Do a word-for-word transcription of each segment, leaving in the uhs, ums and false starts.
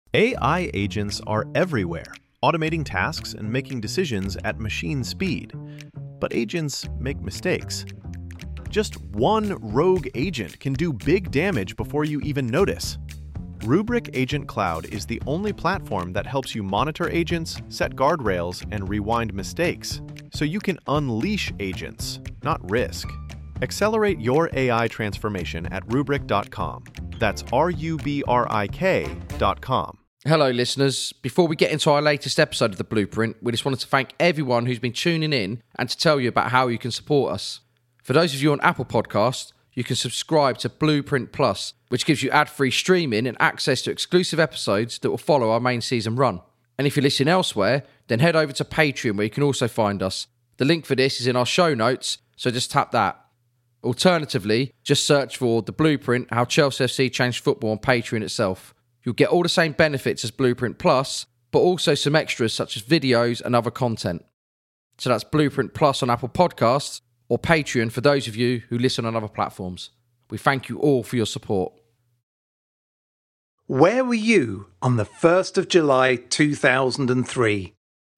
A I agents are everywhere, automating tasks and making decisions at machine speed. But agents make mistakes. Just one rogue agent can do big damage before you even notice. Rubrik Agent Cloud is the only platform that helps you monitor agents, set guardrails, and rewind mistakes, so you can unleash agents, not risk. Accelerate your A I transformation at rubrik dot com. That's R U B R I K dot com. Hello, listeners. Before we get into our latest episode of The Blueprint, we just wanted to thank everyone who's been tuning in and to tell you about how you can support us. For those of you on Apple Podcasts, you can subscribe to Blueprint Plus, which gives you ad-free streaming and access to exclusive episodes that will follow our main season run. And if you're listening elsewhere, then head over to Patreon, where you can also find us. The link for this is in our show notes, so just tap that. Alternatively, just search for The Blueprint, How Chelsea F C Changed Football on Patreon itself. You'll get all the same benefits as Blueprint Plus, but also some extras such as videos and other content. So that's Blueprint Plus on Apple Podcasts, or Patreon for those of you who listen on other platforms. We thank you all for your support. Where were you on the first of July two thousand three?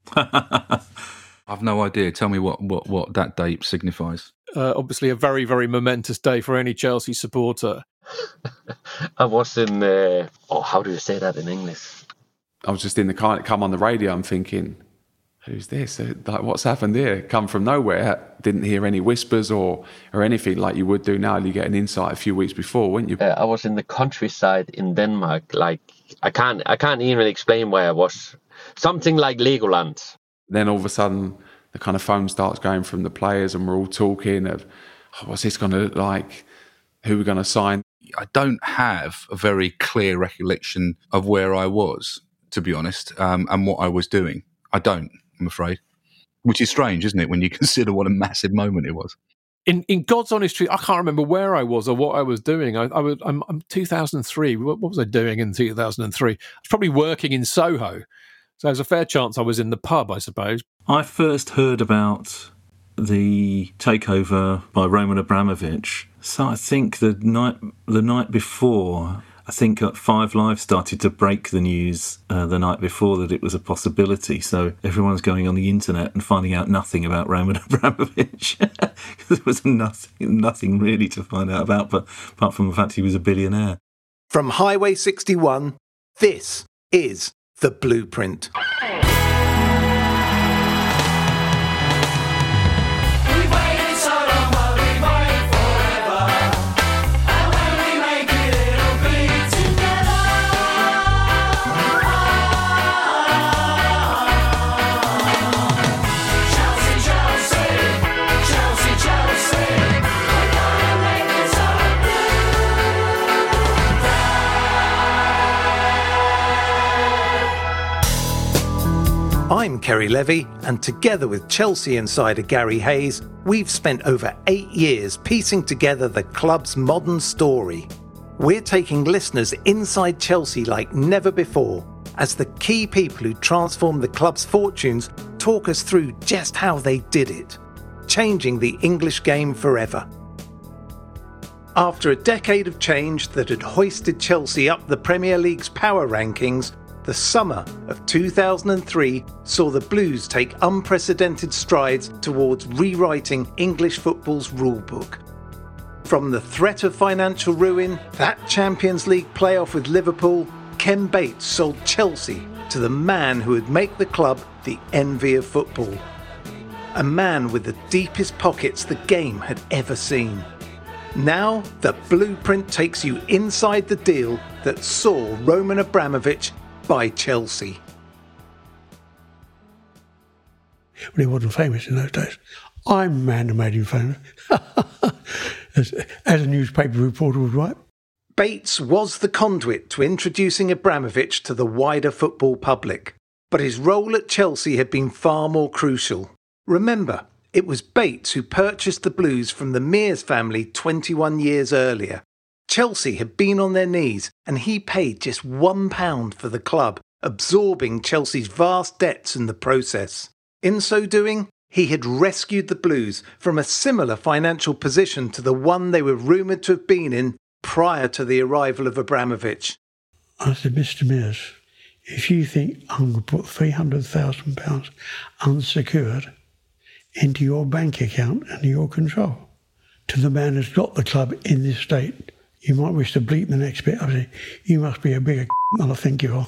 I've no idea. Tell me what, what, what that date signifies. Uh, obviously a very, very momentous day for any Chelsea supporter. I was in, uh, oh, how do you say that in English? I was just in the car and it come on the radio. I'm thinking, who's this? Like, what's happened here? Come from nowhere. Didn't hear any whispers or, or anything like you would do now. You get an insight a few weeks before, wouldn't you? Uh, I was in the countryside in Denmark. Like, I can't, I can't even explain where I was. Something like Legoland. Then all of a sudden, the kind of phone starts going from the players and we're all talking of, oh, what's this going to look like? Who we're going to sign? I don't have a very clear recollection of where I was, to be honest, um, and what I was doing. I don't, I'm afraid. Which is strange, isn't it, when you consider what a massive moment it was. In in God's honest truth, I can't remember where I was or what I was doing. I, I was, I'm, I'm two thousand three. What, what was I doing in two thousand three? I was probably working in Soho. So there's a fair chance I was in the pub, I suppose. I first heard about the takeover by Roman Abramovich. So I think the night the night before, I think Five Live started to break the news uh, the night before that it was a possibility. So everyone's going on the internet and finding out nothing about Roman Abramovich. There was nothing, nothing really to find out about, but apart from the fact he was a billionaire. From Highway sixty-one, this is The Blueprint. I'm Kerry Levy, and together with Chelsea insider Gary Hayes, we've spent over eight years piecing together the club's modern story. We're taking listeners inside Chelsea like never before, as the key people who transformed the club's fortunes talk us through just how they did it, changing the English game forever. After a decade of change that had hoisted Chelsea up the Premier League's power rankings, the summer of two thousand three saw the Blues take unprecedented strides towards rewriting English football's rulebook. From the threat of financial ruin, that Champions League playoff with Liverpool, Ken Bates sold Chelsea to the man who would make the club the envy of football. A man with the deepest pockets the game had ever seen. Now, the Blueprint takes you inside the deal that saw Roman Abramovich by Chelsea. Well, he wasn't famous in those days. I'm the man who made him famous. as, as a newspaper reporter would write. Bates was the conduit to introducing Abramovich to the wider football public, but his role at Chelsea had been far more crucial. Remember, it was Bates who purchased the Blues from the Mears family twenty-one years earlier. Chelsea had been on their knees and he paid just one pound for the club, absorbing Chelsea's vast debts in the process. In so doing, he had rescued the Blues from a similar financial position to the one they were rumoured to have been in prior to the arrival of Abramovich. I said, Mister Mears, if you think I'm going to put three hundred thousand pounds unsecured into your bank account and your control to the man who's got the club in this state, you might wish to bleep the next bit. I say, you must be a bigger than I think you are.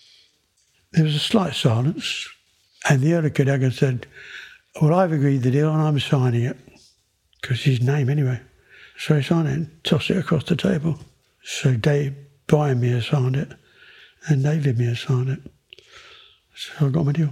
There was a slight silence, and the other Cadogan said, well, I've agreed the deal and I'm signing it, because it's his name anyway. So he signed it and tossed it across the table. So Dave Byamere signed it, and David Mere signed it. So I got my deal.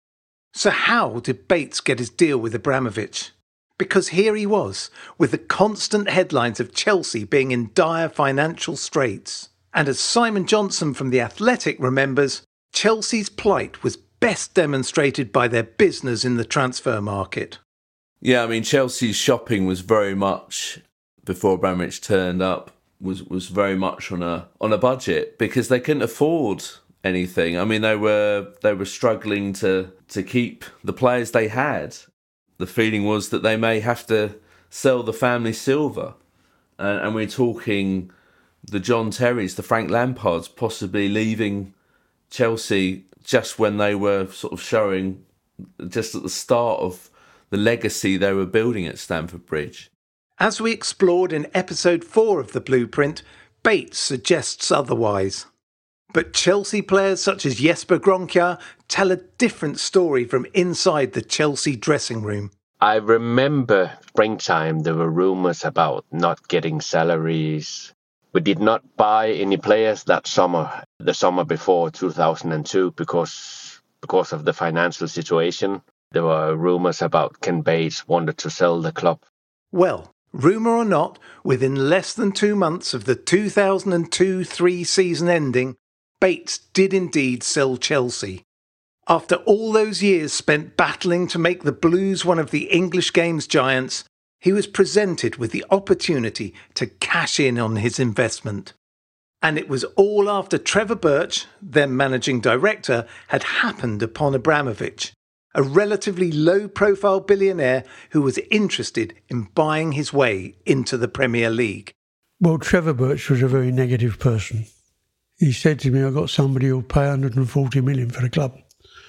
So how did Bates get his deal with Abramovich? Because here he was, with the constant headlines of Chelsea being in dire financial straits. And as Simon Johnson from The Athletic remembers, Chelsea's plight was best demonstrated by their business in the transfer market. Yeah, I mean, Chelsea's shopping was very much, before Abramovich turned up, was, was very much on a on a budget, because they couldn't afford anything. I mean, they were they were struggling to, to keep the players they had. The feeling was that they may have to sell the family silver. And, and we're talking the John Terrys, the Frank Lampards, possibly leaving Chelsea just when they were sort of showing, just at the start of the legacy they were building at Stamford Bridge. As we explored in episode four of The Blueprint, Bates suggests otherwise. But Chelsea players such as Jesper Grønkjær tell a different story from inside the Chelsea dressing room. I remember springtime, there were rumours about not getting salaries. We did not buy any players that summer, the summer before two thousand two, because because of the financial situation. There were rumours about Ken Bates wanted to sell the club. Well, rumour or not, within less than two months of the two thousand two three season ending, Bates did indeed sell Chelsea. After all those years spent battling to make the Blues one of the English games giants, he was presented with the opportunity to cash in on his investment. And it was all after Trevor Birch, then managing director, had happened upon Abramovich, a relatively low-profile billionaire who was interested in buying his way into the Premier League. Well, Trevor Birch was a very negative person. He said to me, I've got somebody who'll pay one hundred forty million dollars for the club.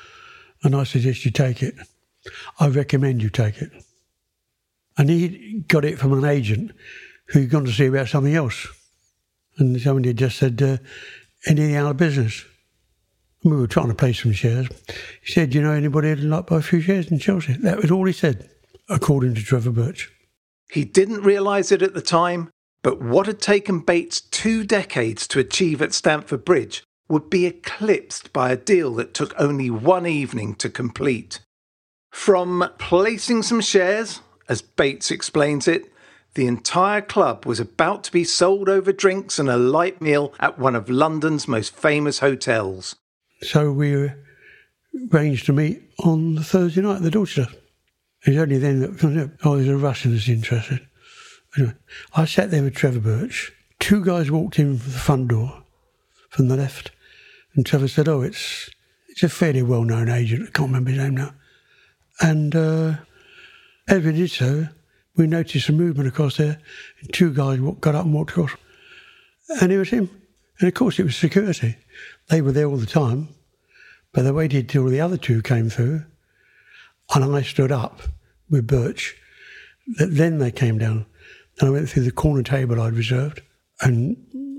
And I suggest you take it. I recommend you take it. And he got it from an agent who'd gone to see about something else. And somebody had just said, uh, anything out of business? And we were trying to play some shares. He said, do you know anybody who'd like to buy a few shares in Chelsea? That was all he said, according to Trevor Birch. He didn't realise it at the time, but what had taken Bates two decades to achieve at Stamford Bridge would be eclipsed by a deal that took only one evening to complete. From placing some shares, as Bates explains it, the entire club was about to be sold over drinks and a light meal at one of London's most famous hotels. So we arranged to meet on the Thursday night at the Dorchester. It was only then that, oh, there's a Russian that's interested. Anyway, I sat there with Trevor Birch. Two guys walked in from the front door, from the left, and Trevor said, oh, it's it's a fairly well-known agent. I can't remember his name now. And uh, as we did so, we noticed a movement across there, and two guys got up and walked across. And it was him. And of course it was security. They were there all the time, but they waited till the other two came through, and I stood up with Birch. Then they came down, and I went through the corner table I'd reserved, and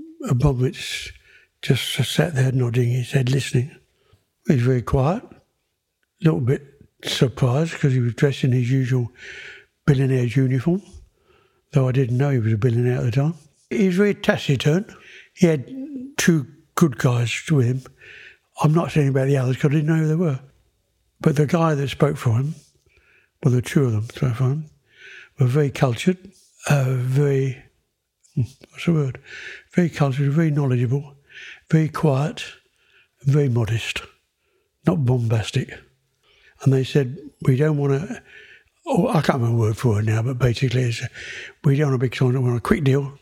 Abramovich just sat there nodding his head, listening. He was very quiet, a little bit surprised because he was dressed in his usual billionaire's uniform, though I didn't know he was a billionaire at the time. He was very taciturn. He had two good guys with him. I'm not saying about the others because I didn't know who they were. But the guy that spoke for him, well, the two of them spoke for him, were very cultured, uh, very, what's the word? Very cultured, very knowledgeable, very quiet, very modest, not bombastic. And they said, we don't want to, oh, I can't remember word for word now, but basically it's, we don't want a big sign, we want a quick deal.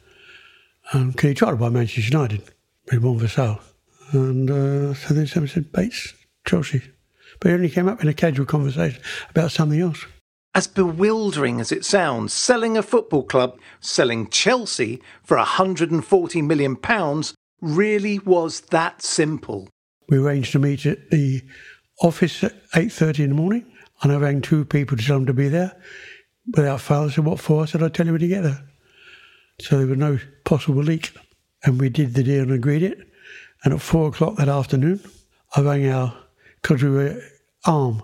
Um, can you try to buy Manchester United? We want for sale. And uh, so then someone said, Bates, Chelsea. But it only came up in a casual conversation about something else. As bewildering as it sounds, selling a football club, selling Chelsea for one hundred forty million pounds really was that simple. We arranged to meet at the office at eight thirty in the morning, and I rang two people to tell them to be there. Without fail, I said, what for? I said, I'll tell you when you get there. So there was no possible leak. And we did the deal and agreed it. And at four o'clock that afternoon, I rang our, because we were ARM,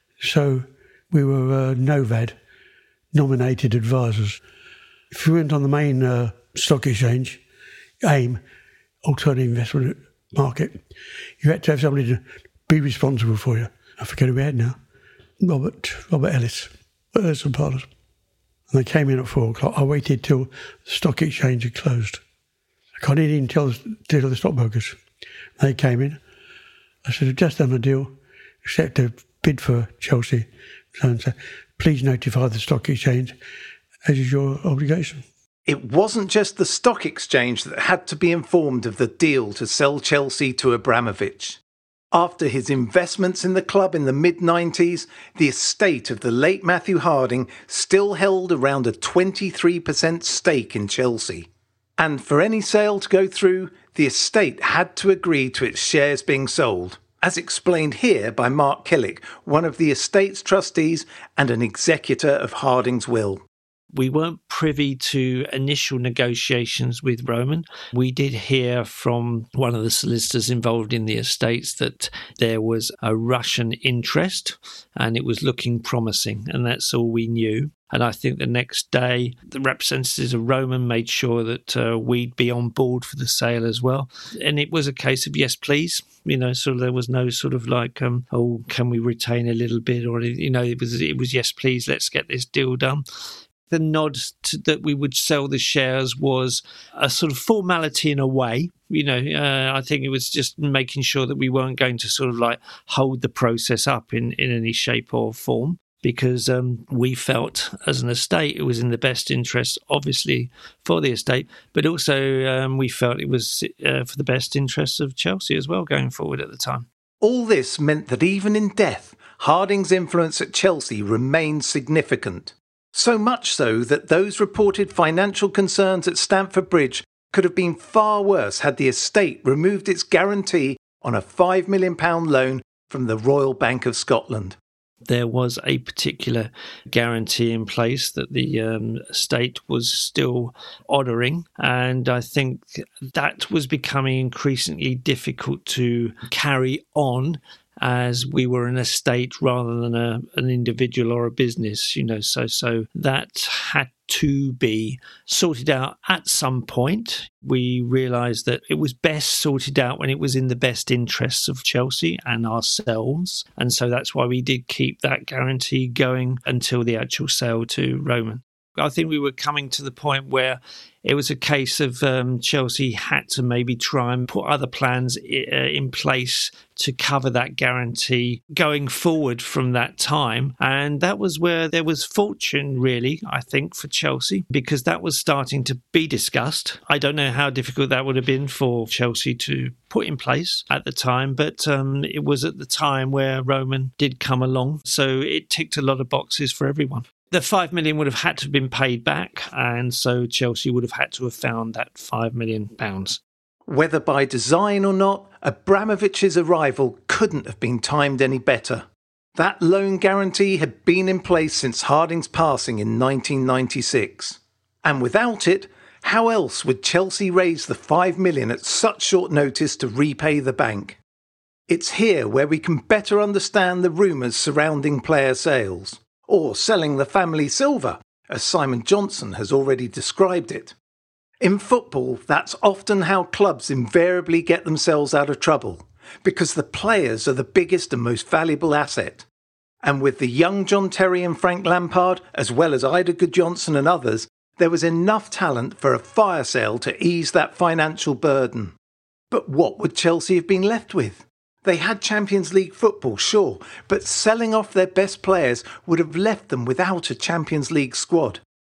so we were uh, NOVAD, nominated advisors. If you went on the main uh, stock exchange, AIM, Alternative Investment Market, you had to have somebody to be responsible for you. I forget who we had now. Robert Robert Ellis, Ellis and Partners. And they came in at four o'clock. I waited till the stock exchange had closed. I can't even tell, tell the stockbrokers. They came in. I said, I've just done a deal, accept a bid for Chelsea. So and so. Please notify the stock exchange, as is your obligation. It wasn't just the stock exchange that had to be informed of the deal to sell Chelsea to Abramovich. After his investments in the club in the mid nineties, the estate of the late Matthew Harding still held around a twenty-three percent stake in Chelsea. And for any sale to go through, the estate had to agree to its shares being sold, as explained here by Mark Killick, one of the estate's trustees and an executor of Harding's will. We weren't privy to initial negotiations with Roman. We did hear from one of the solicitors involved in the estates that there was a Russian interest and it was looking promising, and that's all we knew. And I think the next day, the representatives of Roman made sure that uh, we'd be on board for the sale as well. And it was a case of, yes, please. You know, so there was no sort of like, um, oh, can we retain a little bit? Or, you know, it was, it was yes, please, let's get this deal done. The nod to, that we would sell the shares was a sort of formality in a way. You know, uh, I think it was just making sure that we weren't going to sort of like hold the process up in, in any shape or form, because um, we felt as an estate it was in the best interest, obviously, for the estate, but also um, we felt it was uh, for the best interests of Chelsea as well going forward at the time. All this meant that even in death, Harding's influence at Chelsea remained significant. So much so that those reported financial concerns at Stamford Bridge could have been far worse had the estate removed its guarantee on a five million pounds loan from the Royal Bank of Scotland. There was a particular guarantee in place that the um, estate was still honouring, and I think that was becoming increasingly difficult to carry on as we were an estate rather than a, an individual or a business, you know, so so that had to be sorted out at some point. We realised that it was best sorted out when it was in the best interests of Chelsea and ourselves, and so that's why we did keep that guarantee going until the actual sale to Roman. I think we were coming to the point where it was a case of um, Chelsea had to maybe try and put other plans I- in place to cover that guarantee going forward from that time. And that was where there was fortune, really, I think, for Chelsea, because that was starting to be discussed. I don't know how difficult that would have been for Chelsea to put in place at the time, but um, it was at the time where Roman did come along. So it ticked a lot of boxes for everyone. The five million would have had to have been paid back, and so Chelsea would have had to have found that five million pounds. Whether by design or not, Abramovich's arrival couldn't have been timed any better. That loan guarantee had been in place since Harding's passing in nineteen ninety-six. And without it, how else would Chelsea raise the five million at such short notice to repay the bank? It's here where we can better understand the rumours surrounding player sales, or selling the family silver, as Simon Johnson has already described it. In football, that's often how clubs invariably get themselves out of trouble, because the players are the biggest and most valuable asset. And with the young John Terry and Frank Lampard, as well as Ida Gudjohnsen and others, there was enough talent for a fire sale to ease that financial burden. But what would Chelsea have been left with? They had Champions League football, sure, but selling off their best players would have left them without a Champions League squad.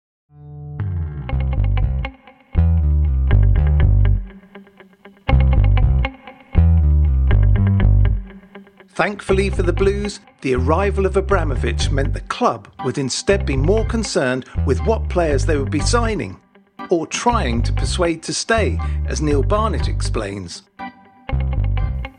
Thankfully for the Blues, the arrival of Abramovich meant the club would instead be more concerned with what players they would be signing, or trying to persuade to stay, as Neil Barnett explains.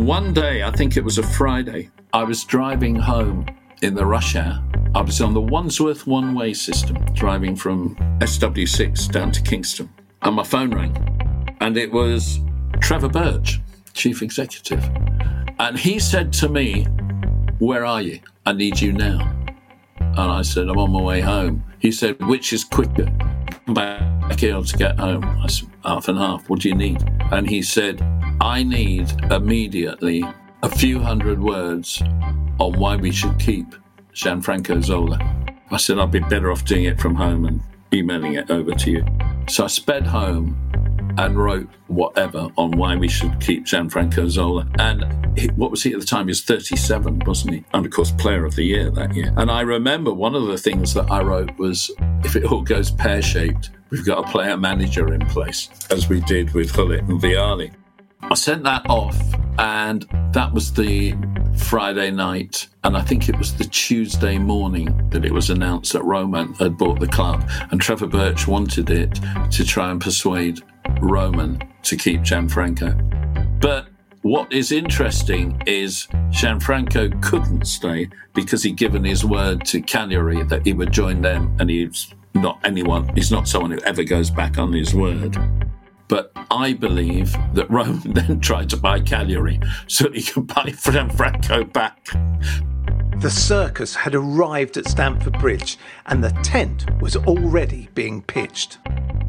one day, I think it was a Friday, I was driving home in the rush hour. I was on the Wandsworth one-way system, driving from S W six down to Kingston. And my phone rang. And it was Trevor Birch, Chief Executive. And he said to me, "Where are you? I need you now." And I said, "I'm on my way home." He said, "Which is quicker? Come back here to get home." I said, "Half and half. What do you need?" And he said, "I need immediately a few hundred words on why we should keep Gianfranco Zola." I said, "I'd be better off doing it from home and emailing it over to you." So I sped home and wrote whatever on why we should keep Gianfranco Zola. And he, what was he at the time? He was thirty-seven, wasn't he? And of course, Player of the Year that year. And I remember one of the things that I wrote was, if it all goes pear-shaped, we've got a player-manager in place, as we did with Gullit and Vialli. I sent that off, and that was the Friday night, and I think it was the Tuesday morning that it was announced that Roman had bought the club, and Trevor Birch wanted it to try and persuade Roman to keep Gianfranco. But what is interesting is Gianfranco couldn't stay because he'd given his word to Cagliari that he would join them, and he's not anyone, he's not someone who ever goes back on his word. But I believe that Rome then tried to buy Cagliari so that he could buy Gianfranco back. The circus had arrived at Stamford Bridge and the tent was already being pitched.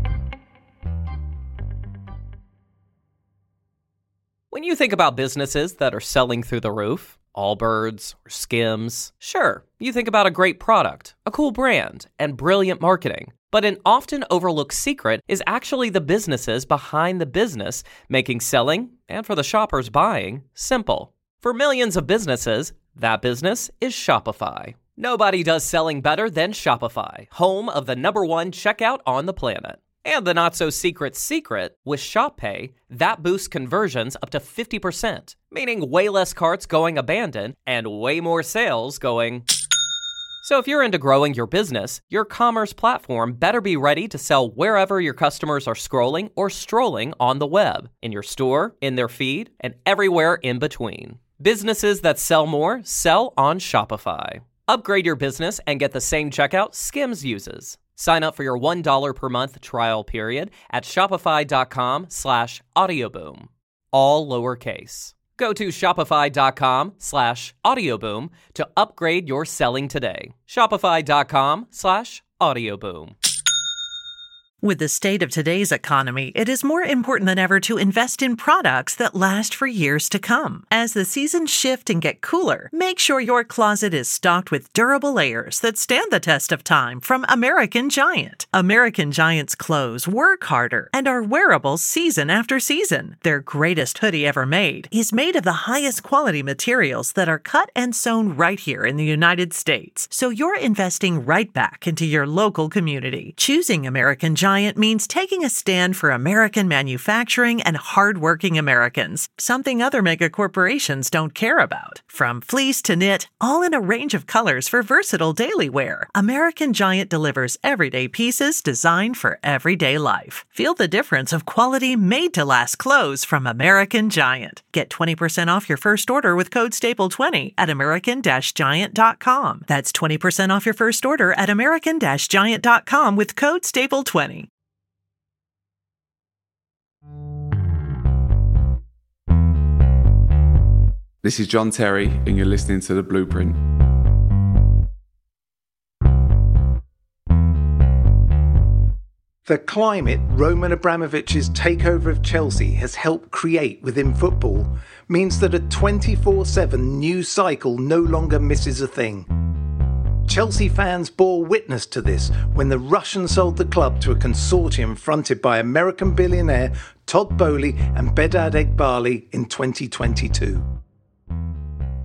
When you think about businesses that are selling through the roof, Allbirds or Skims, sure, you think about a great product, a cool brand, and brilliant marketing. But an often overlooked secret is actually the businesses behind the business, making selling, and for the shoppers buying, simple. For millions of businesses, that business is Shopify. Nobody does selling better than Shopify, home of the number one checkout on the planet. And the not-so-secret secret, with Shop Pay, that boosts conversions up to fifty percent, meaning way less carts going abandoned and way more sales going... So if you're into growing your business, your commerce platform better be ready to sell wherever your customers are scrolling or strolling on the web, in your store, in their feed, and everywhere in between. Businesses that sell more sell on Shopify. Upgrade your business and get the same checkout Skims uses. Sign up for your one dollar per month trial period at shopify.com slash audioboom. All lowercase. Go to shopify.com slash audioboom to upgrade your selling today. Shopify.com slash audioboom. With the state of today's economy, it is more important than ever to invest in products that last for years to come. As the seasons shift and get cooler, make sure your closet is stocked with durable layers that stand the test of time from American Giant. American Giant's clothes work harder and are wearable season after season. Their greatest hoodie ever made is made of the highest quality materials that are cut and sewn right here in the United States. So you're investing right back into your local community. Choosing American Giant means taking a stand for American manufacturing and hardworking Americans, something other mega corporations don't care about. From fleece to knit, all in a range of colors for versatile daily wear, American Giant delivers everyday pieces designed for everyday life. Feel the difference of quality made-to-last clothes from American Giant. Get twenty percent off your first order with code staple twenty at american giant dot com. That's twenty percent off your first order at american giant dot com with code staple twenty. This is John Terry, and you're listening to The Blueprint. The climate Roman Abramovich's takeover of Chelsea has helped create within football means that a twenty-four seven news cycle no longer misses a thing. Chelsea fans bore witness to this when the Russian sold the club to a consortium fronted by American billionaire Todd Boehly and Behdad Eghbali in twenty twenty-two.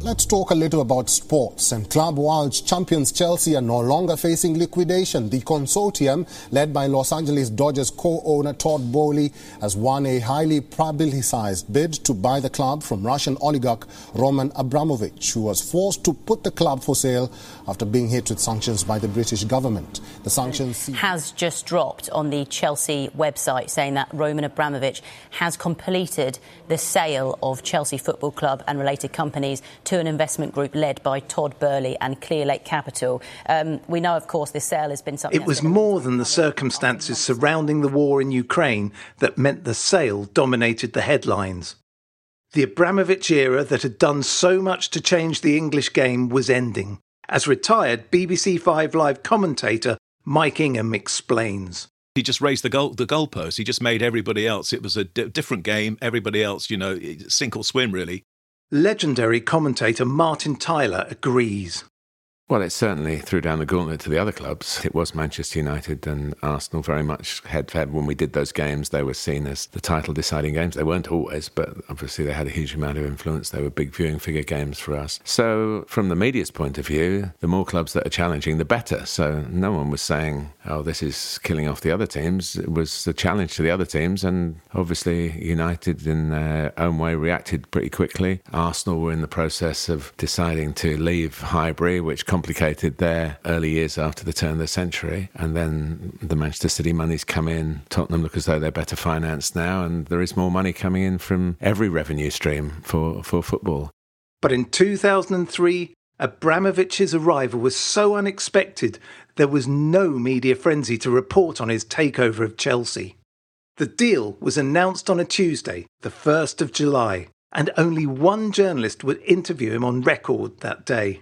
Let's talk a little about sports. And Club World champions Chelsea are no longer facing liquidation. The consortium, led by Los Angeles Dodgers co-owner Todd Boehly, has won a highly publicized bid to buy the club from Russian oligarch Roman Abramovich, who was forced to put the club for sale after being hit with sanctions by the British government. The sanctions has just dropped on the Chelsea website, saying that Roman Abramovich has completed the sale of Chelsea Football Club and related companies to an investment group led by Todd Boehly and Clearlake Capital. Um, we know, of course, this sale has been something... It was more than the circumstances surrounding the war in Ukraine that meant the sale dominated the headlines. The Abramovich era that had done so much to change the English game was ending, as retired B B C Five Live commentator Mike Ingham explains. He just raised the goal, the goalpost. He just made everybody else. It was a d- different game. Everybody else, you know, sink or swim, really. Legendary commentator Martin Tyler agrees. Well, it certainly threw down the gauntlet to the other clubs. It was Manchester United and Arsenal very much head-to-head. When we did those games, they were seen as the title-deciding games. They weren't always, but obviously they had a huge amount of influence. They were big viewing figure games for us. So from the media's point of view, the more clubs that are challenging, the better. So no one was saying, oh, this is killing off the other teams. It was a challenge to the other teams, and obviously United in their own way reacted pretty quickly. Arsenal were in the process of deciding to leave Highbury, which complicated their early years after the turn of the century. And then the Manchester City money's come in. Tottenham look as though they're better financed now, and there is more money coming in from every revenue stream for, for football. But in two thousand three, Abramovich's arrival was so unexpected, there was no media frenzy to report on his takeover of Chelsea. The deal was announced on a Tuesday, the first of July, and only one journalist would interview him on record that day.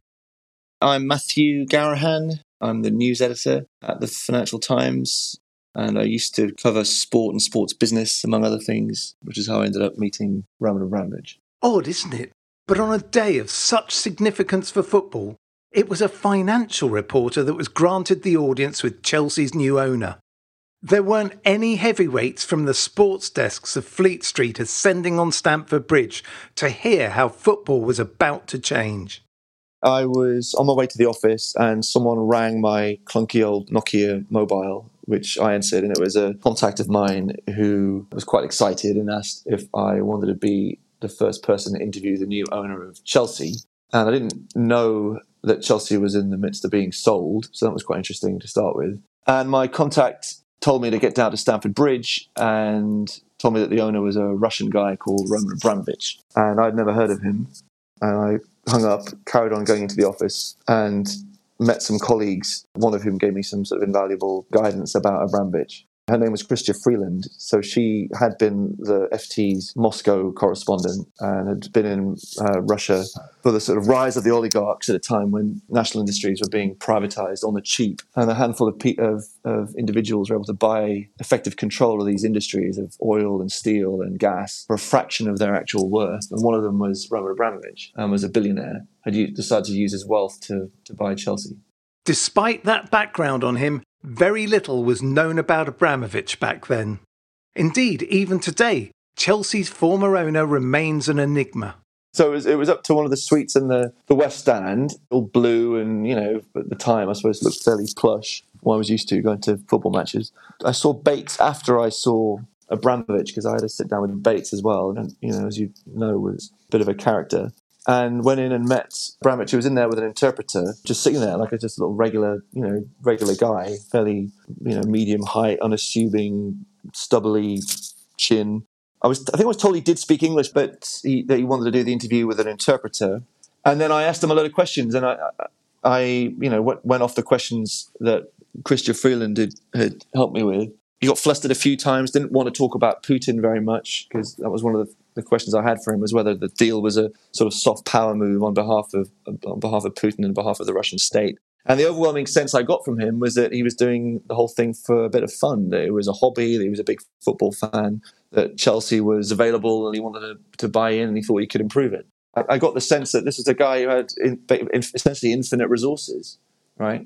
I'm Matthew Garahan. I'm the news editor at the Financial Times, and I used to cover sport and sports business, among other things, which is how I ended up meeting Roman Abramovich. Odd, isn't it? But on a day of such significance for football, it was a financial reporter that was granted the audience with Chelsea's new owner. There weren't any heavyweights from the sports desks of Fleet Street ascending on Stamford Bridge to hear how football was about to change. I was on my way to the office and someone rang my clunky old Nokia mobile, which I answered, and it was a contact of mine who was quite excited and asked if I wanted to be the first person to interview the new owner of Chelsea. And I didn't know that Chelsea was in the midst of being sold, so that was quite interesting to start with. And my contact told me to get down to Stamford Bridge and told me that the owner was a Russian guy called Roman Abramovich. And I'd never heard of him. And I hung up, carried on going into the office, and met some colleagues, one of whom gave me some sort of invaluable guidance about Abramovich. Her name was Chrystia Freeland. So she had been the F T's Moscow correspondent and had been in uh, Russia for the sort of rise of the oligarchs at a time when national industries were being privatized on the cheap. And a handful of, pe- of, of individuals were able to buy effective control of these industries of oil and steel and gas for a fraction of their actual worth. And one of them was Roman Abramovich, and was a billionaire, had decided to use his wealth to, to buy Chelsea. Despite that background on him, very little was known about Abramovich back then. Indeed, even today, Chelsea's former owner remains an enigma. So it was, it was up to one of the suites in the, the West Stand, all blue, and, you know, at the time, I suppose it looked fairly plush, what I was used to going to football matches. I saw Bates after I saw Abramovich, because I had to sit down with Bates as well, and, you know, as you know, was a bit of a character. And went in and met Abramovich, who was in there with an interpreter, just sitting there like a just a little regular, you know, regular guy, fairly, you know, medium height, unassuming, stubbly chin. I was, I think I was told he did speak English, but he, that he wanted to do the interview with an interpreter. And then I asked him a lot of questions, and I, I, you know, went, went off the questions that Chrystia Freeland had, had helped me with. He got flustered a few times, didn't want to talk about Putin very much, because that was one of the, the questions I had for him, was whether the deal was a sort of soft power move on behalf of on behalf of Putin and on behalf of the Russian state. And the overwhelming sense I got from him was that he was doing the whole thing for a bit of fun, that it was a hobby, that he was a big football fan, that Chelsea was available and he wanted to, to buy in and he thought he could improve it. I, I got the sense that this was a guy who had in, in, essentially infinite resources, right?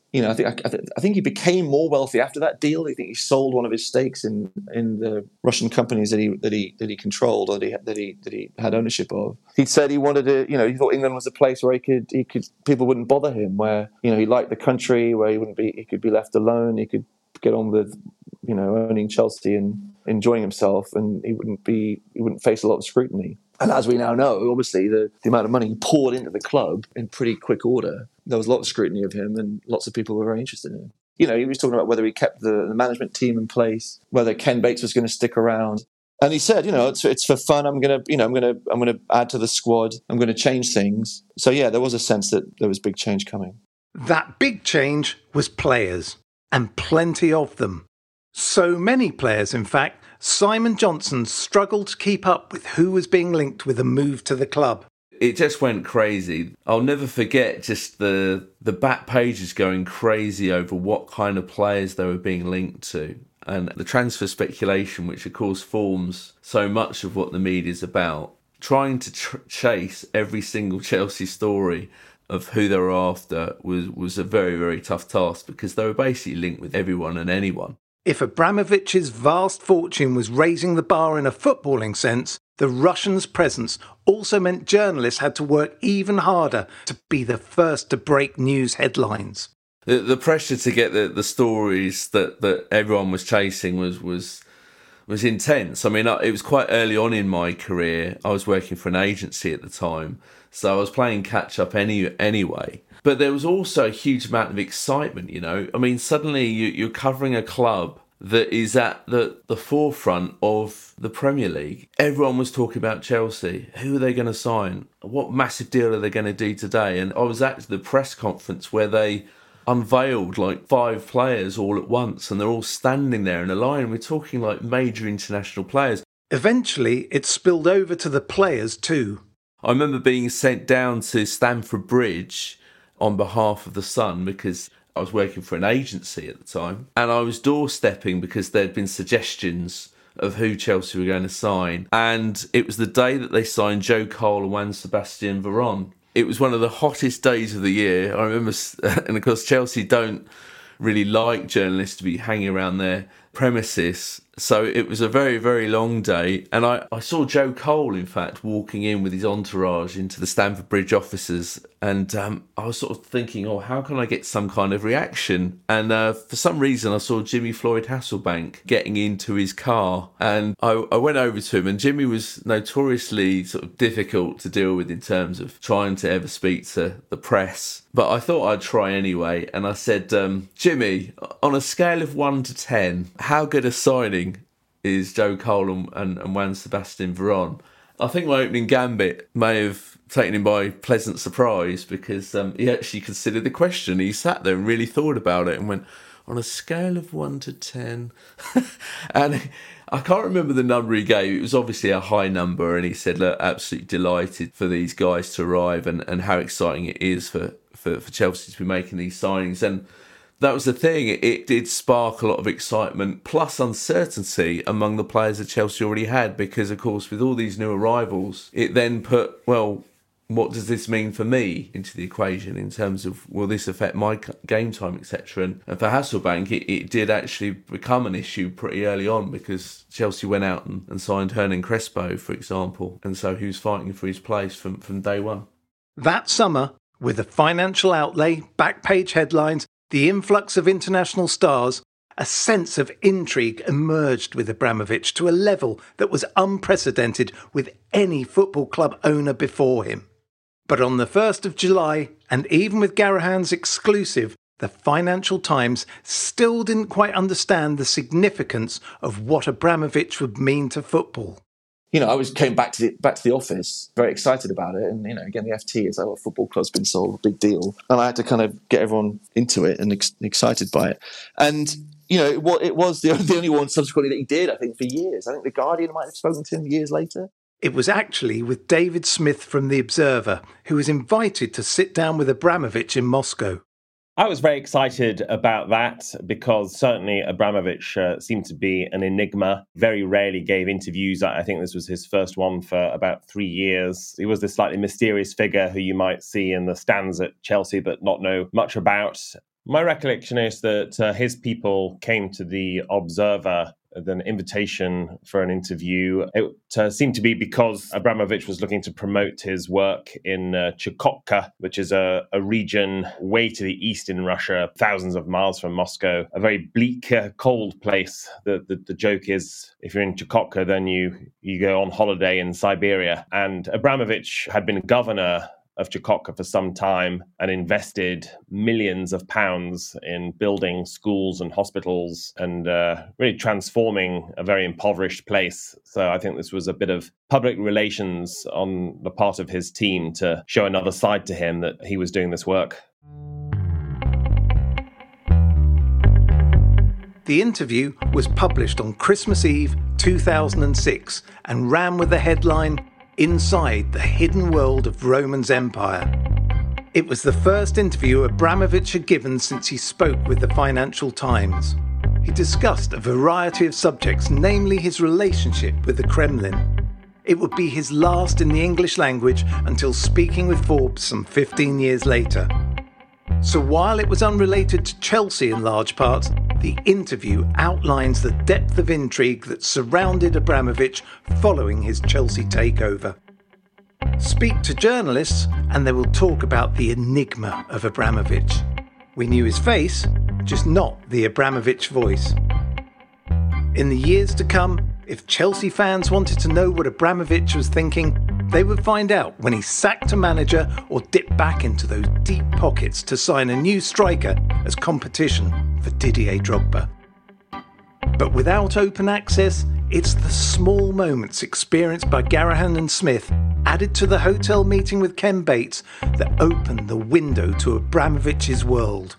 You know, I think I, I think he became more wealthy after that deal. I think he sold one of his stakes in, in the Russian companies that he that he that he controlled or that he that he that he had ownership of. He said he wanted to, you know, he thought England was a place where he could he could people wouldn't bother him, where, you know, he liked the country, where he wouldn't be he could be left alone, he could get on with, you know, owning Chelsea and enjoying himself, and he wouldn't be he wouldn't face a lot of scrutiny. And as we now know, obviously, the, the amount of money he poured into the club in pretty quick order, there was a lot of scrutiny of him and lots of people were very interested in him. You know, he was talking about whether he kept the, the management team in place, whether Ken Bates was going to stick around. And he said, you know, it's it's for fun. I'm going to, you know, I'm going to I'm going to add to the squad. I'm going to change things. So, yeah, there was a sense that there was big change coming. That big change was players, and plenty of them. So many players, in fact, Simon Johnson struggled to keep up with who was being linked with a move to the club. It just went crazy. I'll never forget just the the back pages going crazy over what kind of players they were being linked to. And the transfer speculation, which of course forms so much of what the media is about. Trying to tr- chase every single Chelsea story of who they were after was, was a very, very tough task, because they were basically linked with everyone and anyone. If Abramovich's vast fortune was raising the bar in a footballing sense, the Russians' presence also meant journalists had to work even harder to be the first to break news headlines. The, the pressure to get the, the stories that, that everyone was chasing was, was was intense. I mean, it was quite early on in my career. I was working for an agency at the time, so I was playing catch-up any, anyway. But there was also a huge amount of excitement, you know. I mean, suddenly you, you're covering a club that is at the, the forefront of the Premier League. Everyone was talking about Chelsea. Who are they going to sign? What massive deal are they going to do today? And I was at the press conference where they unveiled like five players all at once, and they're all standing there in a line. We're talking like major international players. Eventually, it spilled over to the players too. I remember being sent down to Stamford Bridge on behalf of the Sun, because I was working for an agency at the time, and I was doorstepping because there'd been suggestions of who Chelsea were going to sign, and it was the day that they signed Joe Cole and Juan Sebastian Veron. It was one of the hottest days of the year. I remember, and of course Chelsea don't really like journalists to be hanging around their premises. So it was a very, very long day. And I, I saw Joe Cole, in fact, walking in with his entourage into the Stamford Bridge offices. And um, I was sort of thinking, oh, how can I get some kind of reaction? And uh, for some reason, I saw Jimmy Floyd Hasselbank getting into his car. And I, I went over to him, and Jimmy was notoriously sort of difficult to deal with in terms of trying to ever speak to the press. But I thought I'd try anyway. And I said, um, Jimmy, on a scale of one to ten, how good a signing is Joe Cole and, and, and Juan Sebastian Veron? I think my opening gambit may have taken him by pleasant surprise, because um, he actually considered the question. He sat there and really thought about it and went, on a scale of one to ten. And I can't remember the number he gave. It was obviously a high number. And he said, look, absolutely delighted for these guys to arrive, and, and how exciting it is for, for, for Chelsea to be making these signings. And that was the thing. It, it did spark a lot of excitement, plus uncertainty among the players that Chelsea already had, because, of course, with all these new arrivals, it then put, well, what does this mean for me into the equation in terms of, will this affect my game time, et cetera? And, and for Hasselbank, it, it did actually become an issue pretty early on, because Chelsea went out and, and signed Hernan Crespo, for example, and so he was fighting for his place from, from day one. That summer, with the financial outlay, back page headlines, the influx of international stars, a sense of intrigue emerged with Abramovich to a level that was unprecedented with any football club owner before him. But on the first of July, and even with Garahan's exclusive, the Financial Times still didn't quite understand the significance of what Abramovich would mean to football. You know, I was came back to the back to the office, very excited about it, and you know, again, the F T is like, what, football club's been sold, a big deal, and I had to kind of get everyone into it and ex- excited by it. And you know, it, it was the, the only one subsequently that he did, I think, for years. I think the Guardian might have spoken to him years later. It was actually with David Smith from The Observer, who was invited to sit down with Abramovich in Moscow. I was very excited about that, because certainly Abramovich uh, seemed to be an enigma, very rarely gave interviews. I think this was his first one for about three years. He was this slightly mysterious figure who you might see in the stands at Chelsea but not know much about. My recollection is that uh, his people came to the Observer with an invitation for an interview. It uh, seemed to be because Abramovich was looking to promote his work in uh, Chukotka, which is a, a region way to the east in Russia, thousands of miles from Moscow, a very bleak, uh, cold place. The, the the joke is, if you're in Chukotka, then you, you go on holiday in Siberia. And Abramovich had been governor of Chukotka for some time and invested millions of pounds in building schools and hospitals and uh, really transforming a very impoverished place. So I think this was a bit of public relations on the part of his team to show another side to him that he was doing this work. The interview was published on Christmas Eve two thousand six and ran with the headline, "Inside the Hidden World of Roman's Empire." It was the first interview Abramovich had given since he spoke with the Financial Times. He discussed a variety of subjects, namely his relationship with the Kremlin. It would be his last in the English language until speaking with Forbes some fifteen years later. So while it was unrelated to Chelsea in large parts, the interview outlines the depth of intrigue that surrounded Abramovich following his Chelsea takeover. Speak to journalists and they will talk about the enigma of Abramovich. We knew his face, just not the Abramovich voice. In the years to come, if Chelsea fans wanted to know what Abramovich was thinking, they would find out when he sacked a manager or dipped back into those deep pockets to sign a new striker as competition for Didier Drogba. But without open access, it's the small moments experienced by Garahan and Smith, added to the hotel meeting with Ken Bates, that opened the window to Abramovich's world.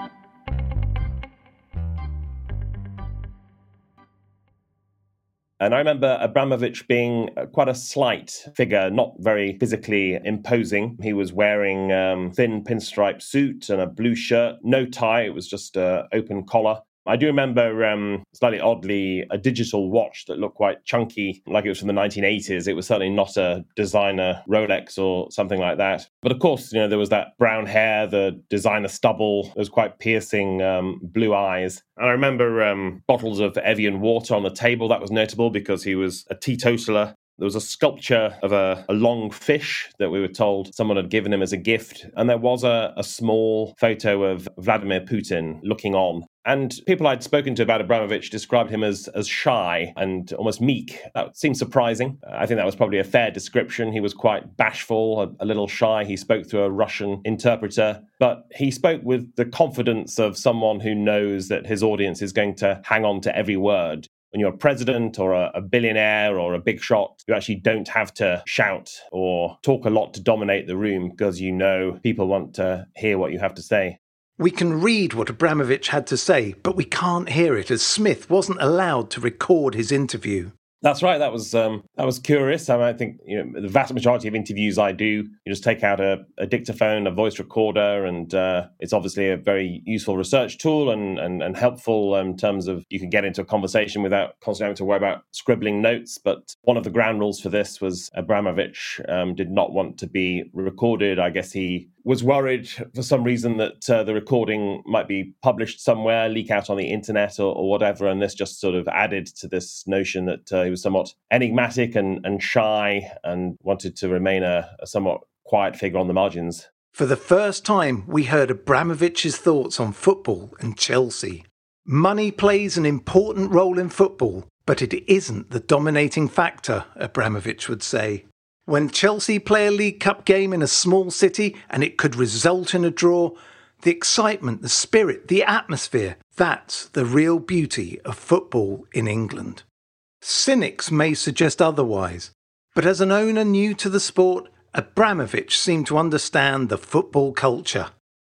And I remember Abramovich being quite a slight figure, not very physically imposing. He was wearing a um, thin pinstripe suit and a blue shirt, no tie, it was just an open collar. I do remember, um, slightly oddly, a digital watch that looked quite chunky, like it was from the nineteen eighties. It was certainly not a designer Rolex or something like that. But of course, you know, there was that brown hair, the designer stubble, those quite piercing um, blue eyes. And I remember um, bottles of Evian water on the table. That was notable because he was a teetotaler. There was a sculpture of a, a long fish that we were told someone had given him as a gift. And there was a, a small photo of Vladimir Putin looking on. And people I'd spoken to about Abramovich described him as as shy and almost meek. That seemed surprising. I think that was probably a fair description. He was quite bashful, a, a little shy. He spoke through a Russian interpreter, but he spoke with the confidence of someone who knows that his audience is going to hang on to every word. When you're a president or a, a billionaire or a big shot, you actually don't have to shout or talk a lot to dominate the room because you know people want to hear what you have to say. We can read what Abramovich had to say, but we can't hear it as Smith wasn't allowed to record his interview. That's right. That was um, that was curious. I mean, I think you know the vast majority of interviews I do, you just take out a, a dictaphone, a voice recorder, and uh, it's obviously a very useful research tool and and, and helpful in terms of you can get into a conversation without constantly having to worry about scribbling notes. But one of the ground rules for this was Abramovich um, did not want to be recorded. I guess he was worried for some reason that uh, the recording might be published somewhere, leak out on the internet or, or whatever. And this just sort of added to this notion that uh, he was somewhat enigmatic and, and shy and wanted to remain a, a somewhat quiet figure on the margins. For the first time, we heard Abramovich's thoughts on football and Chelsea. Money plays an important role in football, but it isn't the dominating factor, Abramovich would say. When Chelsea play a League Cup game in a small city and it could result in a draw, the excitement, the spirit, the atmosphere, that's the real beauty of football in England. Cynics may suggest otherwise, but as an owner new to the sport, Abramovich seemed to understand the football culture.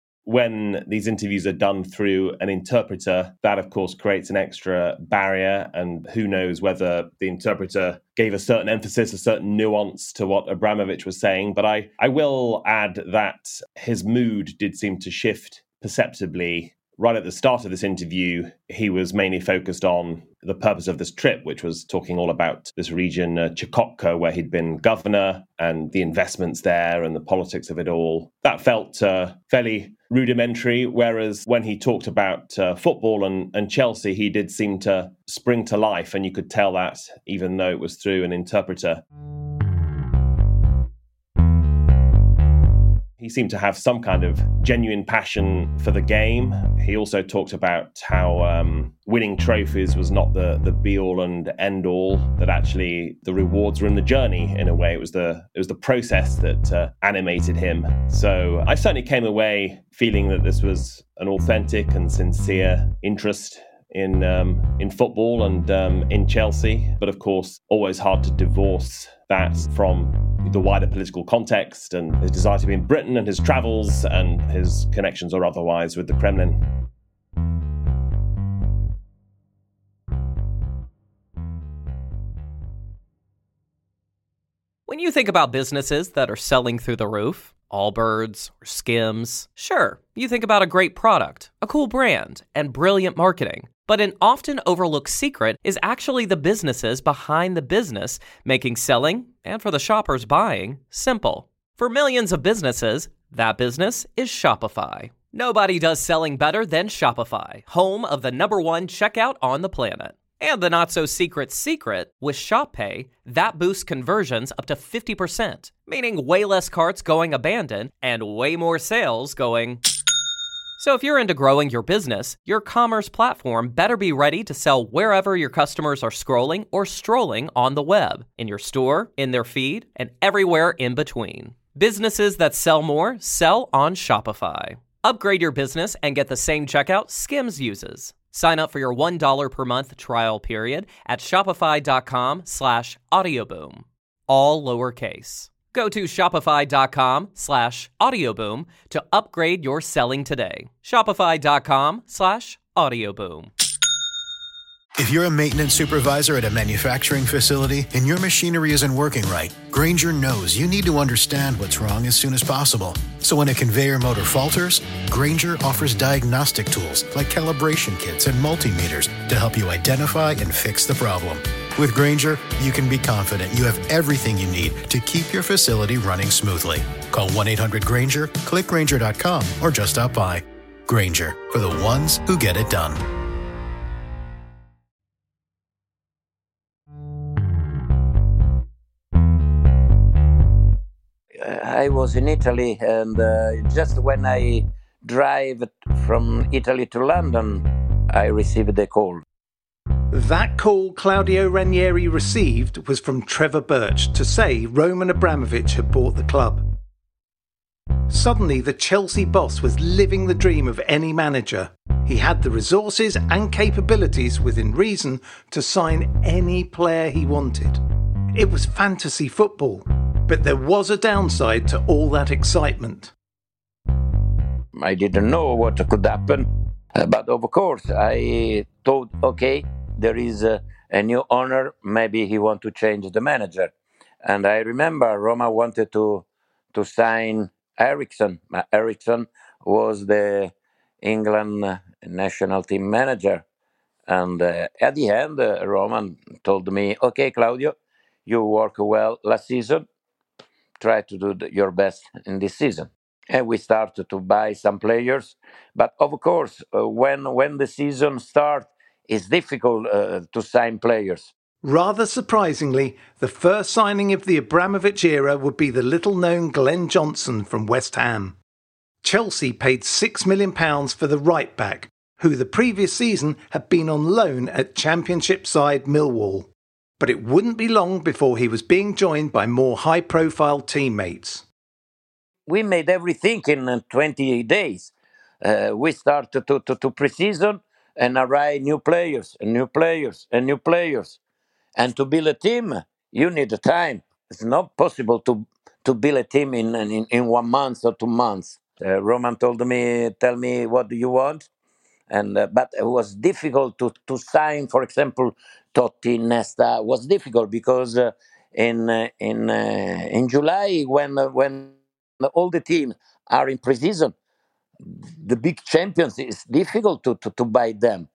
When these interviews are done through an interpreter, that of course creates an extra barrier, and who knows whether the interpreter gave a certain emphasis, a certain nuance to what Abramovich was saying. But I, I will add that his mood did seem to shift perceptibly. Right at the start of this interview, he was mainly focused on the purpose of this trip, which was talking all about this region, uh, Chukotka, where he'd been governor, and the investments there and the politics of it all. That felt uh, fairly rudimentary, whereas when he talked about uh, football and, and Chelsea, he did seem to spring to life, and you could tell that even though it was through an interpreter. He seemed to have some kind of genuine passion for the game. He also talked about how um, winning trophies was not the, the be-all and end-all, that actually the rewards were in the journey in a way. It was the it was the process that uh, animated him. So I certainly came away feeling that this was an authentic and sincere interest in um, in football and um, in Chelsea. But of course, always hard to divorce that from the wider political context and his desire to be in Britain and his travels and his connections or otherwise with the Kremlin. When you think about businesses that are selling through the roof, Allbirds or Skims, sure, you think about a great product, a cool brand, and brilliant marketing. But an often overlooked secret is actually the businesses behind the business, making selling, and for the shoppers buying, simple. For millions of businesses, that business is Shopify. Nobody does selling better than Shopify, home of the number one checkout on the planet. And the not-so-secret secret, with Shop Pay, that boosts conversions up to fifty percent, meaning way less carts going abandoned and way more sales going... So if you're into growing your business, your commerce platform better be ready to sell wherever your customers are scrolling or strolling on the web, in your store, in their feed, and everywhere in between. Businesses that sell more sell on Shopify. Upgrade your business and get the same checkout Skims uses. Sign up for your one dollar per month trial period at shopify.com slash audioboom. All lowercase. Go to shopify.com slash audioboom to upgrade your selling today. Shopify.com slash audioboom. If you're a maintenance supervisor at a manufacturing facility and your machinery isn't working right, Grainger knows you need to understand what's wrong as soon as possible. So when a conveyor motor falters, Grainger offers diagnostic tools like calibration kits and multimeters to help you identify and fix the problem. With Grainger, you can be confident you have everything you need to keep your facility running smoothly. Call one eight hundred Grainger, click Grainger dot com, or just stop by. Grainger, for the ones who get it done. I was in Italy, and uh, just when I drive from Italy to London, I received a call. That call Claudio Ranieri received was from Trevor Birch to say Roman Abramovich had bought the club. Suddenly, the Chelsea boss was living the dream of any manager. He had the resources and capabilities within reason to sign any player he wanted. It was fantasy football, but there was a downside to all that excitement. I didn't know what could happen, uh, but of course I thought, okay, there is a, a new owner, maybe he wants to change the manager. And I remember Roma wanted to to sign Eriksson. Eriksson was the England national team manager. And uh, at the end, uh, Roman told me, okay, Claudio, you work well last season. Try to do the, your best in this season. And we started to buy some players. But of course, uh, when when the season starts, it's difficult uh, to sign players. Rather surprisingly, the first signing of the Abramovich era would be the little-known Glenn Johnson from West Ham. Chelsea paid six million pounds for the right-back, who the previous season had been on loan at Championship side Millwall. But it wouldn't be long before he was being joined by more high-profile teammates. We made everything in twenty days. Uh, we started to, to, to pre-season and arrive new players, and new players, and new players. And to build a team, you need time. It's not possible to, to build a team in, in, in one month or two months. Uh, Roman told me, tell me, what do you want? And uh, but it was difficult to, to sign, for example, Totti, Nesta. It was difficult because uh, in uh, in uh, in July, when uh, when all the teams are in pre-season, the big champions, it's difficult to, to, to buy them.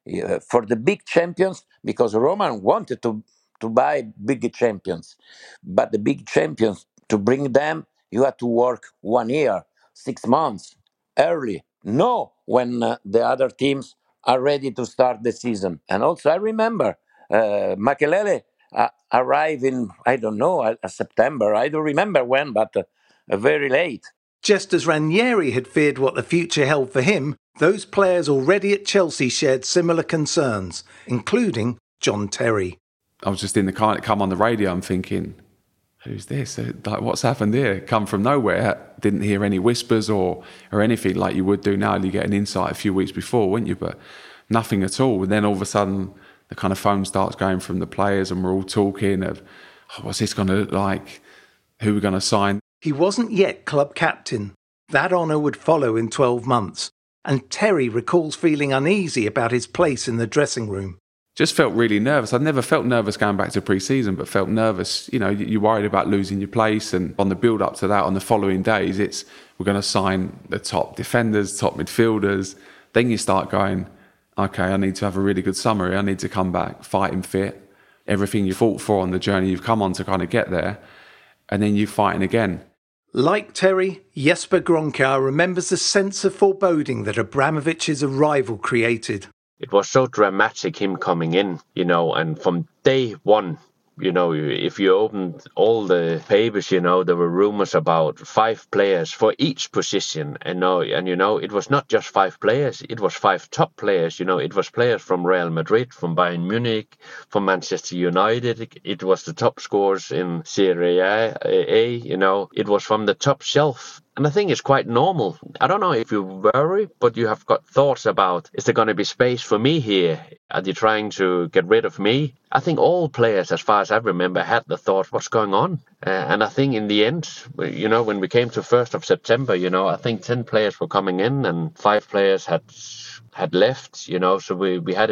uh, for the big champions, because Roman wanted to, to buy big champions. But the big champions, to bring them, you had to work one year, six months early. No, when uh, the other teams are ready to start the season. And also, I remember uh, Makelele uh, arrived in, I don't know, uh, September. I don't remember when, but uh, uh, very late. Just as Ranieri had feared what the future held for him, those players already at Chelsea shared similar concerns, including John Terry. I was just in the car and it come on the radio. I'm thinking, who's this? Like, what's happened here? Come from nowhere. Didn't hear any whispers or, or anything like you would do now. You get an insight a few weeks before, wouldn't you? But nothing at all. And then all of a sudden, the kind of phone starts going from the players and we're all talking of, oh, what's this going to look like? Who we're going to sign? He wasn't yet club captain. That honour would follow in twelve months. And Terry recalls feeling uneasy about his place in the dressing room. Just felt really nervous. I'd never felt nervous going back to pre-season, but felt nervous. You know, you're worried about losing your place. And on the build-up to that, on the following days, it's we're going to sign the top defenders, top midfielders. Then you start going, okay, I need to have a really good summer here. I need to come back fighting fit. Everything you fought for on the journey you've come on to kind of get there. And then you're fighting again. Like Terry, Jesper Grønkjær remembers the sense of foreboding that Abramovich's arrival created. It was so dramatic, him coming in, you know, and from day one, you know, if you opened all the papers, you know, there were rumors about five players for each position. And, no, and you know, it was not just five players, it was five top players. You know, it was players from Real Madrid, from Bayern Munich, from Manchester United. It was the top scorers in Serie A, you know, it was from the top shelf. And I think it's quite normal. I don't know if you worry, but you have got thoughts about, is there going to be space for me here? Are they trying to get rid of me? I think all players, as far as I remember, had the thought, what's going on? Uh, and I think in the end, you know, when we came to first of September, you know, I think ten players were coming in and five players had had left, you know, so we, we had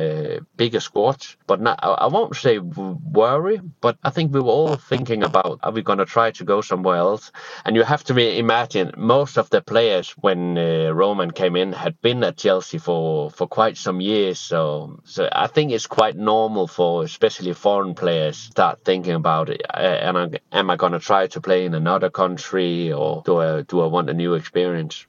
a bigger squad. But not, I won't say worry, but I think we were all thinking about, are we going to try to go somewhere else? And you have to imagine, most of the players when uh, Roman came in had been at Chelsea for, for quite some years. So, so I think it's quite normal for especially foreign players start thinking about it. Uh, am I, am I going to try to play in another country, or do I, do I want a new experience?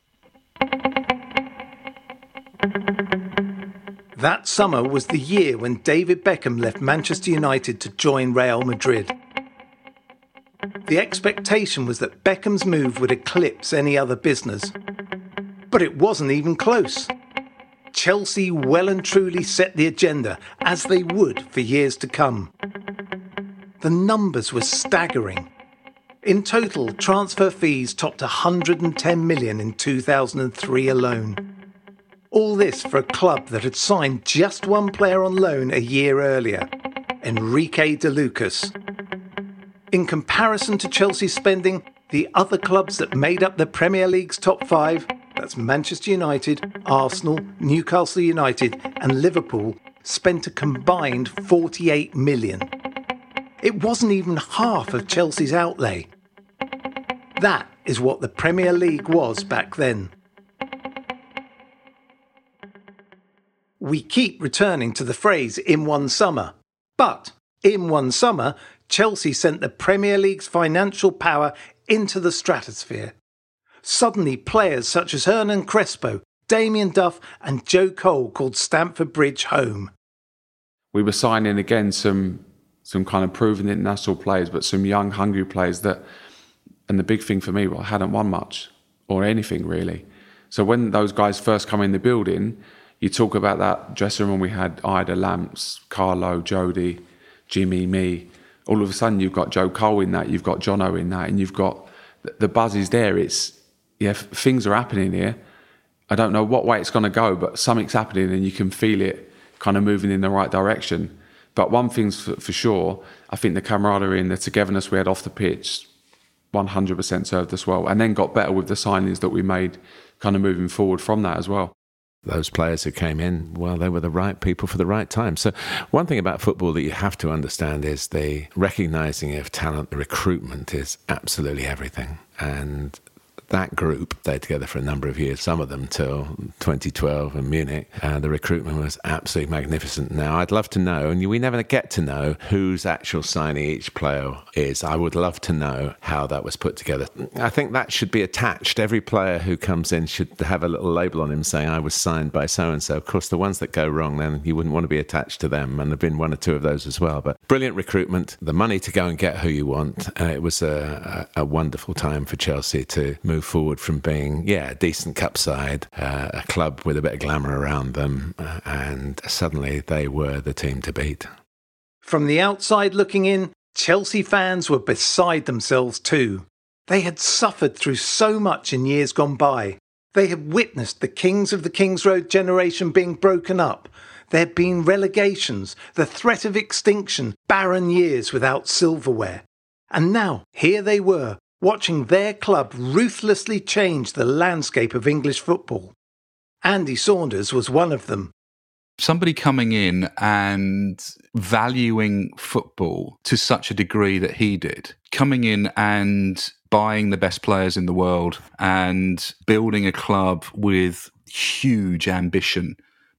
That summer was the year when David Beckham left Manchester United to join Real Madrid. The expectation was that Beckham's move would eclipse any other business. But it wasn't even close. Chelsea well and truly set the agenda, as they would for years to come. The numbers were staggering. In total, transfer fees topped one hundred ten million in two thousand three alone. All this for a club that had signed just one player on loan a year earlier, Enrique de Lucas. In comparison to Chelsea's spending, the other clubs that made up the Premier League's top five, that's Manchester United, Arsenal, Newcastle United and Liverpool, spent a combined forty-eight million. It wasn't even half of Chelsea's outlay. That is what the Premier League was back then. We keep returning to the phrase in one summer. But in one summer, Chelsea sent the Premier League's financial power into the stratosphere. Suddenly, players such as Hernan Crespo, Damien Duff and Joe Cole called Stamford Bridge home. We were signing again some some kind of proven international players, but some young, hungry players that, and the big thing for me, well, hadn't won much or anything really. So when those guys first come in the building, you talk about that dressing room we had, Ida, Lamps, Carlo, Jody, Jimmy, me. All of a sudden you've got Joe Cole in that, you've got Jono in that, and you've got, the buzz is there. It's, yeah, things are happening here. I don't know what way it's going to go, but something's happening and you can feel it kind of moving in the right direction. But one thing's for, for sure, I think the camaraderie and the togetherness we had off the pitch one hundred percent served us well, and then got better with the signings that we made kind of moving forward from that as well. Those players who came in, well, they were the right people for the right time. So one thing about football that you have to understand is the recognising of talent, the recruitment is absolutely everything. And that group stayed together for a number of years, some of them till twenty twelve in Munich. Uh, the recruitment was absolutely magnificent. Now, I'd love to know, and we never get to know whose actual signing each player is. I would love to know how that was put together. I think that should be attached. Every player who comes in should have a little label on him saying, I was signed by so-and-so. Of course, the ones that go wrong, then you wouldn't want to be attached to them, and there have been one or two of those as well. But brilliant recruitment, the money to go and get who you want. Uh, it was a, a, a wonderful time for Chelsea to move forward from being, yeah, a decent cup side, uh, a club with a bit of glamour around them, uh, and suddenly they were the team to beat. From the outside looking in, Chelsea fans were beside themselves too. They had suffered through so much in years gone by. They had witnessed the Kings of the Kings Road generation being broken up. There had been relegations, the threat of extinction, barren years without silverware. And now, here they were, watching their club ruthlessly change the landscape of English football. Andy Saunders was one of them. Somebody coming in and valuing football to such a degree that he did, coming in and buying the best players in the world and building a club with huge ambition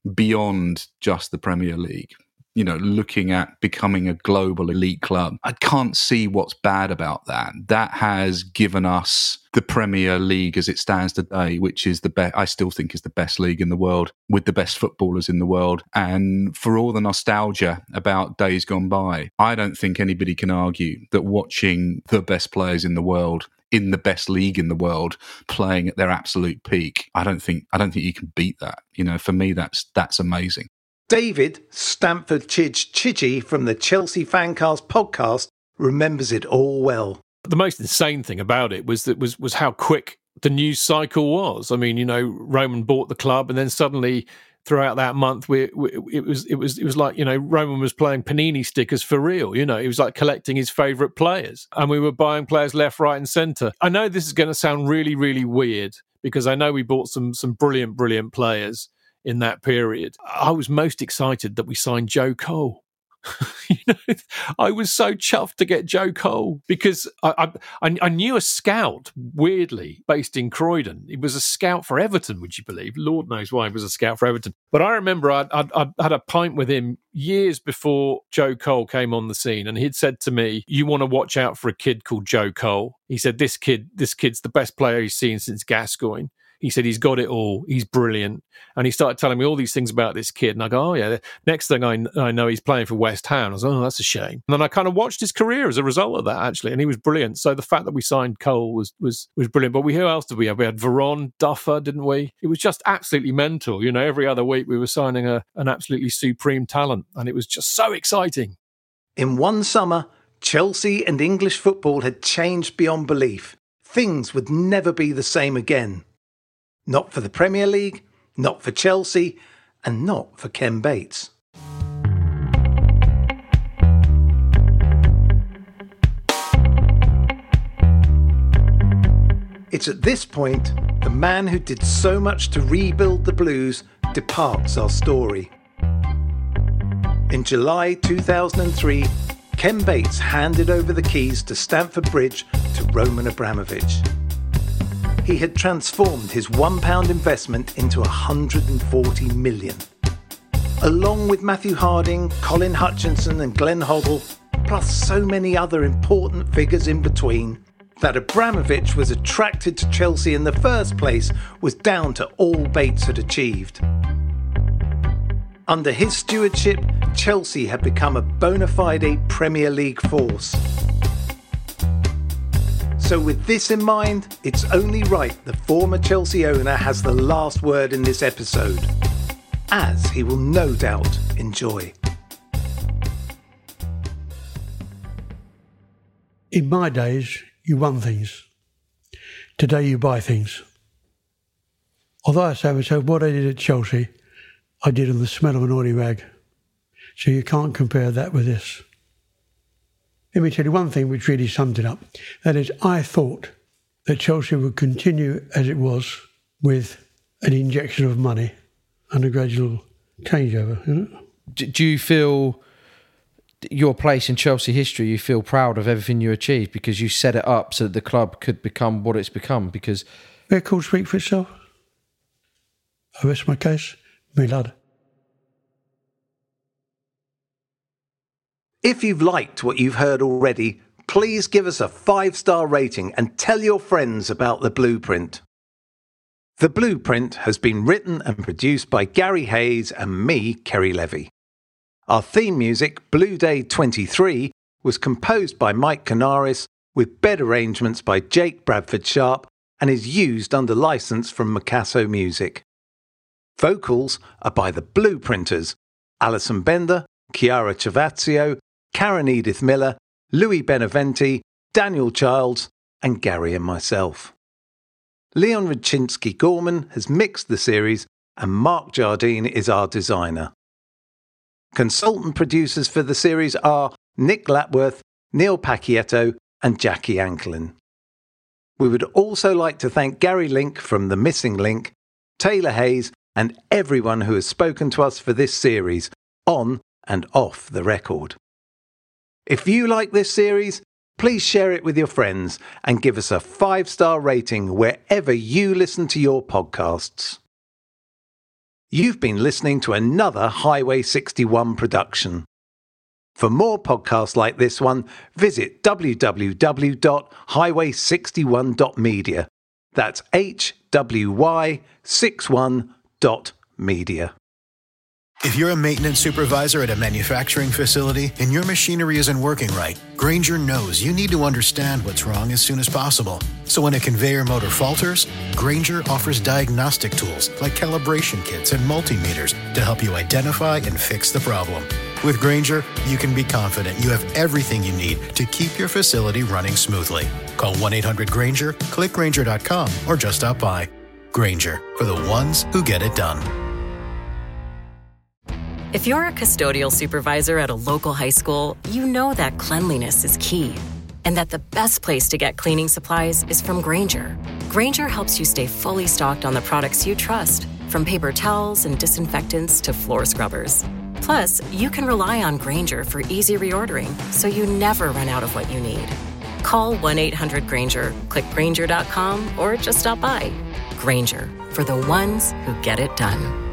beyond just the Premier League, you know, looking at becoming a global elite club. I can't see what's bad about that. That has given us the Premier League as it stands today, which is the best, I still think is the best league in the world, with the best footballers in the world. And for all the nostalgia about days gone by, I don't think anybody can argue that watching the best players in the world in the best league in the world playing at their absolute peak, I don't think I don't think you can beat that. You know, for me, that's that's amazing. David Stamford Chidge Chidgey from the Chelsea Fancast podcast remembers it all well. The most insane thing about it was that was was how quick the news cycle was. I mean, you know, Roman bought the club, and then suddenly throughout that month, we, we it was it was it was like, you know, Roman was playing Panini stickers for real. You know, he was like collecting his favourite players, and we were buying players left, right, and centre. I know this is going to sound really, really weird because I know we bought some some brilliant, brilliant players in that period. I was most excited that we signed Joe Cole. You know, I was so chuffed to get Joe Cole because I, I I knew a scout, weirdly, based in Croydon. He was a scout for Everton, would you believe? Lord knows why he was a scout for Everton. But I remember I'd, I'd, I'd had a pint with him years before Joe Cole came on the scene, and he'd said to me, you want to watch out for a kid called Joe Cole. He said, this kid, this kid's the best player he's seen since Gascoigne. He said, he's got it all. He's brilliant. And he started telling me all these things about this kid. And I go, oh, yeah. Next thing I, I know, he's playing for West Ham. I was like, oh, that's a shame. And then I kind of watched his career as a result of that, actually. And he was brilliant. So the fact that we signed Cole was was was brilliant. But we who else did we have? We had Veron, Duffer, didn't we? It was just absolutely mental. You know, every other week we were signing a, an absolutely supreme talent. And it was just so exciting. In one summer, Chelsea and English football had changed beyond belief. Things would never be the same again. Not for the Premier League, not for Chelsea, and not for Ken Bates. It's at this point, the man who did so much to rebuild the Blues departs our story. In July two thousand three, Ken Bates handed over the keys to Stamford Bridge to Roman Abramovich. He had transformed his one pound investment into one hundred forty million. Along with Matthew Harding, Colin Hutchinson and Glenn Hoddle, plus so many other important figures in between, that Abramovich was attracted to Chelsea in the first place was down to all Bates had achieved. Under his stewardship, Chelsea had become a bona fide Premier League force. So with this in mind, it's only right the former Chelsea owner has the last word in this episode, as he will no doubt enjoy. In my days, you won things. Today you buy things. Although I say myself, what I did at Chelsea, I did on the smell of an oily rag. So you can't compare that with this. Let me tell you one thing which really summed it up. That is, I thought that Chelsea would continue as it was with an injection of money and a gradual changeover. You know? Do you feel your place in Chelsea history, you feel proud of everything you achieved because you set it up so that the club could become what it's become. Because record speak for itself. I rest my case. Me lad. If you've liked what you've heard already, please give us a five-star rating and tell your friends about The Blueprint. The Blueprint has been written and produced by Gary Hayes and me, Kerry Levy. Our theme music, Blue Day twenty-three, was composed by Mike Canaris with bed arrangements by Jake Bradford Sharp and is used under licence from Micasso Music. Vocals are by the Blueprinters, Alison Bender, Chiara Chavazio, Karen Edith Miller, Louis Beneventi, Daniel Childs, and Gary and myself. Leon Rodchinsky-Gorman has mixed the series and Mark Jardine is our designer. Consultant producers for the series are Nick Lapworth, Neil Pacchietto and Jackie Anklin. We would also like to thank Gary Link from The Missing Link, Taylor Hayes and everyone who has spoken to us for this series, on and off the record. If you like this series, please share it with your friends and give us a five-star rating wherever you listen to your podcasts. You've been listening to another Highway sixty-one production. For more podcasts like this one, visit w w w dot highway sixty-one dot media. That's H W Y sixty-one dot media. If you're a maintenance supervisor at a manufacturing facility and your machinery isn't working right, Grainger knows you need to understand what's wrong as soon as possible. So when a conveyor motor falters, Grainger offers diagnostic tools like calibration kits and multimeters to help you identify and fix the problem. With Grainger, you can be confident you have everything you need to keep your facility running smoothly. Call one eight hundred Grainger, click Grainger dot com, or just stop by. Grainger, for the ones who get it done. If you're a custodial supervisor at a local high school, you know that cleanliness is key and that the best place to get cleaning supplies is from Grainger. Grainger helps you stay fully stocked on the products you trust, from paper towels and disinfectants to floor scrubbers. Plus, you can rely on Grainger for easy reordering, so you never run out of what you need. Call one eight hundred Grainger, click Grainger dot com, or just stop by. Grainger, for the ones who get it done.